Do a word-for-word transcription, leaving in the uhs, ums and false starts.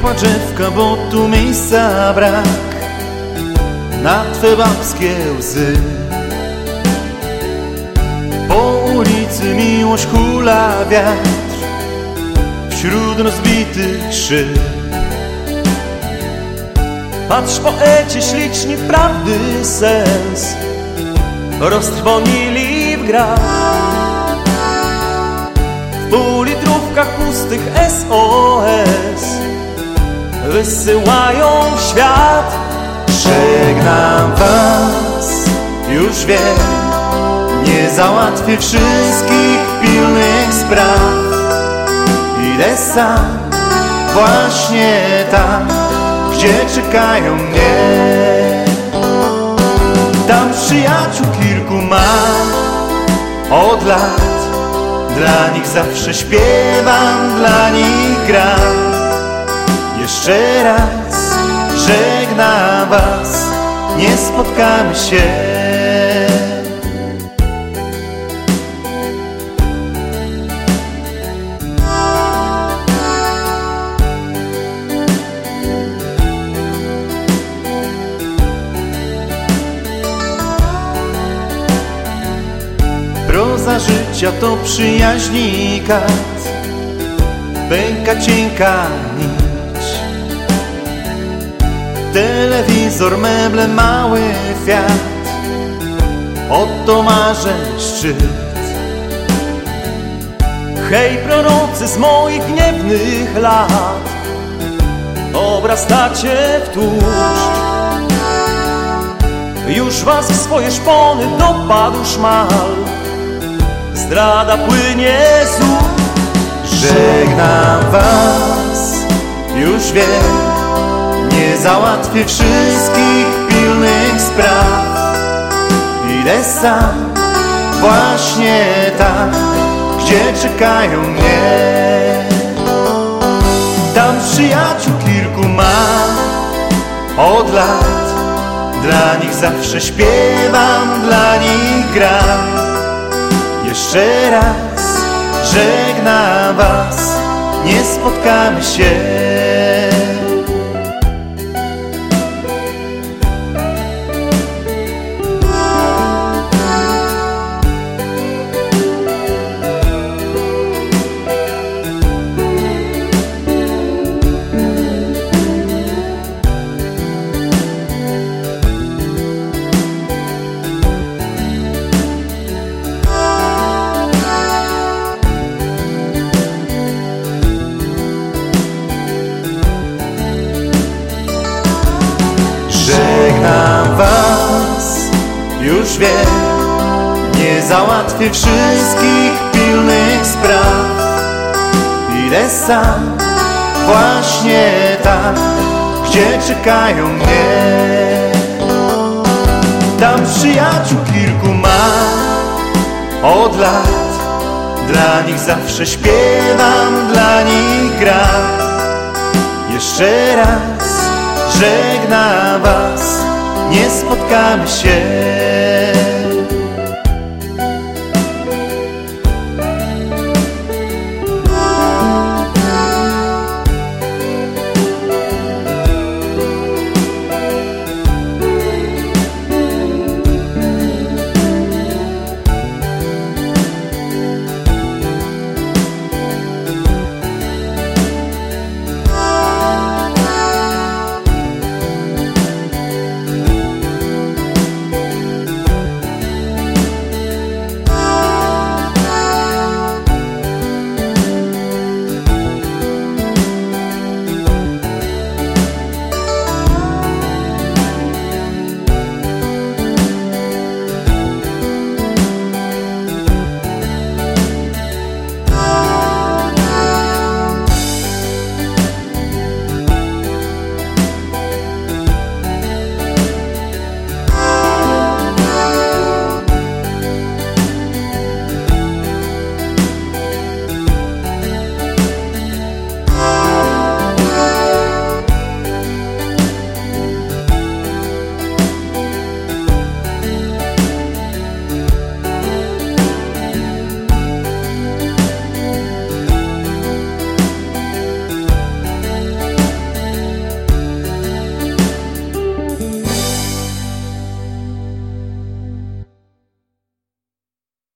płacz dziewka, bo tu miejsca brak na twe babskie łzy. Po ulicy miłość hula wiatr wśród rozbitych szyb. Patrz, poecie śliczni prawdy sens roztrwonili w grach. W półlitrówkach pustych S O S wysyłają w świat. Żegnam was, już wiem, nie załatwię wszystkich pilnych spraw. Idę sam, właśnie tam, gdzie czekają mnie. Tam przyjaciół kilku mam od lat, dla nich zawsze śpiewam, dla nich gram. Jeszcze raz żegnam was, nie spotkamy się. Proza życia to przyjaźni kat, pęka cienka nić. Telewizor, meble, mały Fiat, oto marzeń szczyt. Hej prorocy z moich gniewnych lat, obrastacie w tłuszcz. Już was w swoje szpony dopadł szmal, zdrada płynie z ust. Żegnam was, już wiem, nie załatwię wszystkich pilnych spraw. Idę sam, właśnie tam, gdzie czekają mnie. Tam przyjaciół kilku mam od lat, dla nich zawsze śpiewam, dla nich gram. Jeszcze raz żegnam was, nie spotkamy się. Żegnam was, już wiem, nie załatwię wszystkich pilnych spraw. Idę sam, właśnie tam, gdzie czekają mnie. Tam przyjaciół kilku mam od lat, dla nich zawsze śpiewam, dla nich gram. Jeszcze raz żegnam was, nie spotkamy się.